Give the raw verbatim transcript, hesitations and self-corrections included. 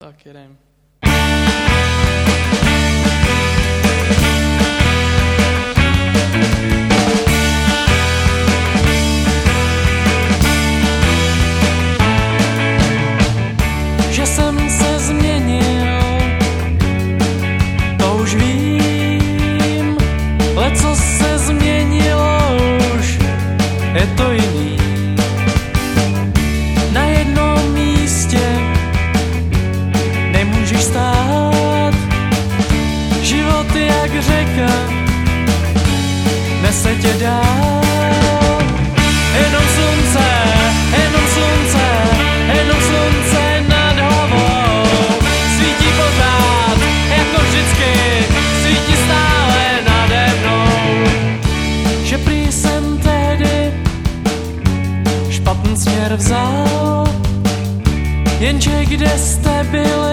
Tak jedem. Že jsem se změnil, to už vím, leco se změnilo už, je to jiný. Na jednom místě nemůžeš stát, život jak řeka nese tě dál. Jenom slunce, jenom slunce, jenom slunce nad hlavou svítí pořád, jako vždycky, svítí stále nade mnou. Že prý jsem tehdy špatný směr vzal, jenže kde jste byli,